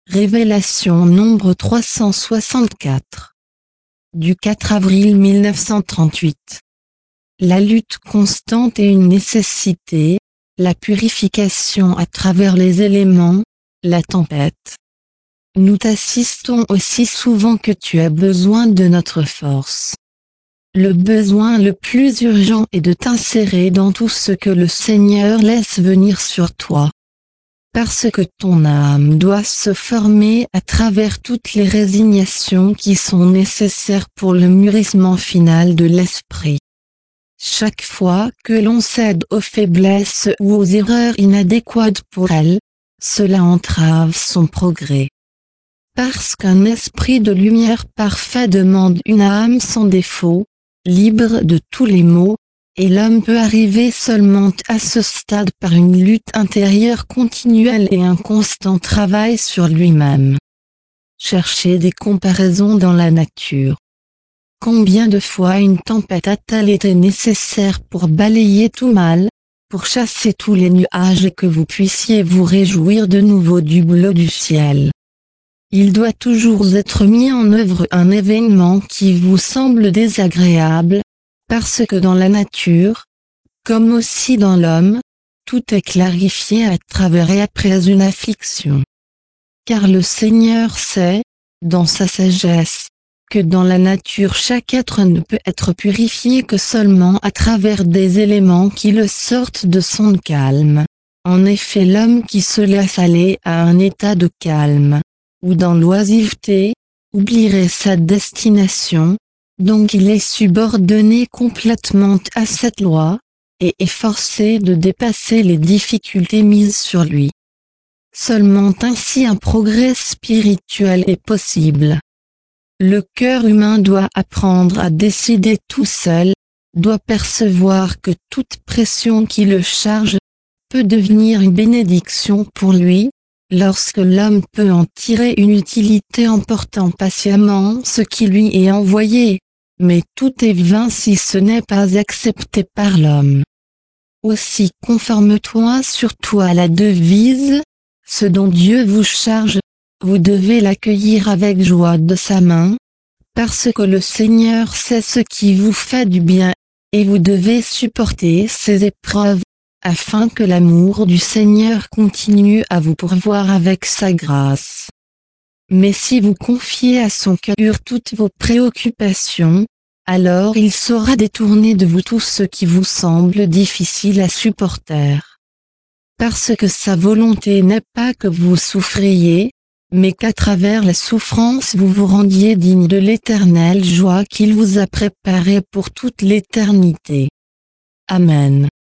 Révélation nombre 364. Du 4 avril 1938. La lutte constante est une nécessité, la purification à travers les éléments, la tempête. Nous t'assistons aussi souvent que tu as besoin de notre force. Le besoin le plus urgent est de t'insérer dans tout ce que le Seigneur laisse venir sur toi. Parce que ton âme doit se former à travers toutes les résignations qui sont nécessaires pour le mûrissement final de l'esprit. Chaque fois que l'on cède aux faiblesses ou aux erreurs inadéquates pour elle, cela entrave son progrès. Parce qu'un esprit de lumière parfait demande une âme sans défaut, libre de tous les maux, et l'homme peut arriver seulement à ce stade par une lutte intérieure continuelle et un constant travail sur lui-même. Cherchez des comparaisons dans la nature. Combien de fois une tempête a-t-elle été nécessaire pour balayer tout mal, pour chasser tous les nuages et que vous puissiez vous réjouir de nouveau du bleu du ciel? Il doit toujours être mis en œuvre un événement qui vous semble désagréable, parce que dans la nature, comme aussi dans l'homme, tout est clarifié à travers et après une affliction. Car le Seigneur sait, dans sa sagesse, que dans la nature chaque être ne peut être purifié que seulement à travers des éléments qui le sortent de son calme. En effet, l'homme qui se laisse aller à un état de calme, ou dans l'oisiveté, oublierait sa destination, donc il est subordonné complètement à cette loi, et est forcé de dépasser les difficultés mises sur lui. Seulement ainsi un progrès spirituel est possible. Le cœur humain doit apprendre à décider tout seul, doit percevoir que toute pression qui le charge peut devenir une bénédiction pour lui, lorsque l'homme peut en tirer une utilité en portant patiemment ce qui lui est envoyé. Mais tout est vain si ce n'est pas accepté par l'homme. Aussi conforme-toi surtout à la devise, ce dont Dieu vous charge, vous devez l'accueillir avec joie de sa main, parce que le Seigneur sait ce qui vous fait du bien, et vous devez supporter ces épreuves, afin que l'amour du Seigneur continue à vous pourvoir avec sa grâce. Mais si vous confiez à son cœur toutes vos préoccupations, alors il saura détourner de vous tout ce qui vous semble difficile à supporter. Parce que sa volonté n'est pas que vous souffriez, mais qu'à travers la souffrance vous vous rendiez digne de l'éternelle joie qu'il vous a préparée pour toute l'éternité. Amen.